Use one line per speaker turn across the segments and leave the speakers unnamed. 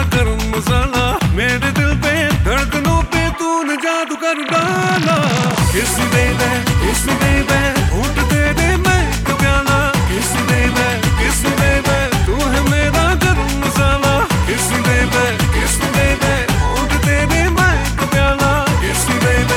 गरम मसाला, मेरे दिल पे धड़कनों पे तूने जादू कर डाला। किस बेबे किस बेबे होठ तेरे मैं तो प्याला, किस बेबे तू है मेरा गरम मसाला। किस बेबे होठ तेरे मैं तो प्याला, किस बेबे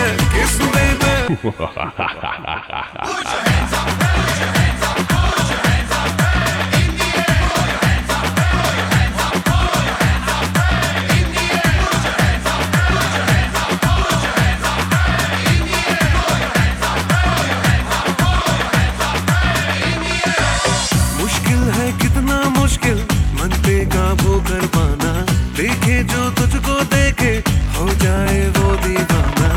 कितना मुश्किल मन पे काबू कर पाना, देखे जो तुझको देखे हो जाए वो दीवाना।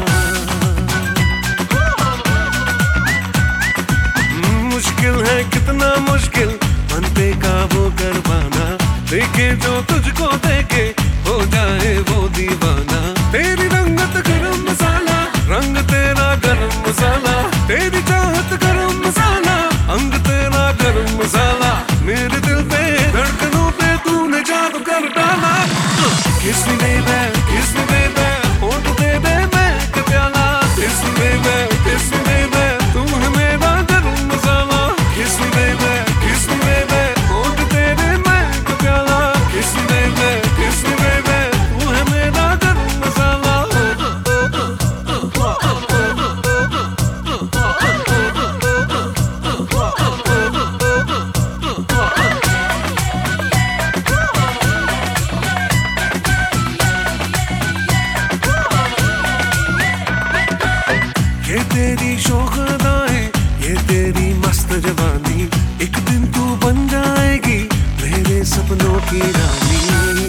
मुश्किल है कितना मुश्किल मन पे काबू कर पाना, देखे जो तुझको देखे हो जाए वो दीवाना। तेरी रंगत गरम मसाला, रंग तेरा गरम मसाला, तेरी चाहत गरम मसाला, अंग तेरा गरम मसाला, मेरे दिल पे धड़कनों पे तूने जादू कर डाला। किस बेबे होठ दे दे मैं का प्याला, किस बेबे तू है मेरा गरम मसाला। किस बेबे होठ दे दे मैं का प्याला, किस बेबे तू है मेरा गरम मसाला। ये तेरी शौक अदाएं, ये तेरी मस्त जवानी, एक दिन तू बन जाएगी मेरे सपनों की रानी।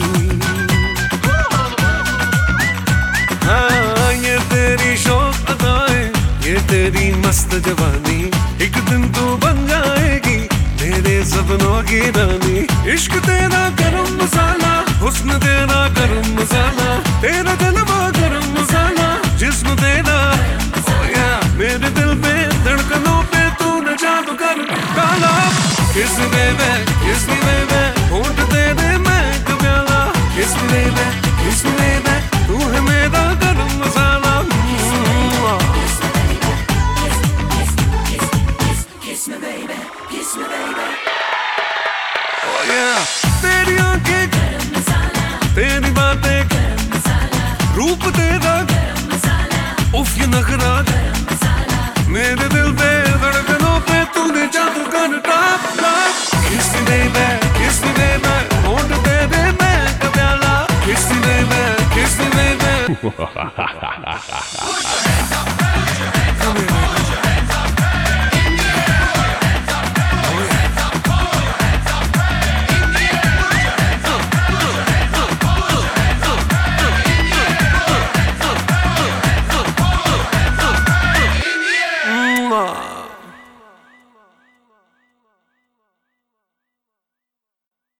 हाँ ये तेरी शौक अदाएं, ये तेरी मस्त जवानी, एक दिन तू बन जाएगी मेरे सपनों की रानी। इश्क तेरा गरम मसाला, हुस्न तेरा गरम मसाला, तेरा जलवा गरम मसाला, जिस्म तेरा मेरे दिल पे धड़कनों पे तूने जादू कर डाला। किस बेबे होठ दे दे मैं का प्याला, किस बेबे तू है मेरा गरम मसाला। Kiss me baby, oh yeah। तेरी आंखें गरम मसाला, तेरी बातें गरम मसाला, रूप तेरा गरम मसाला, उफ ये नखरा मेरे दिल पे धड़कनों पे तूने जादू कर डाला। किस बेबे होठ दे दे मैं का प्याला, किस बेबे Mwah.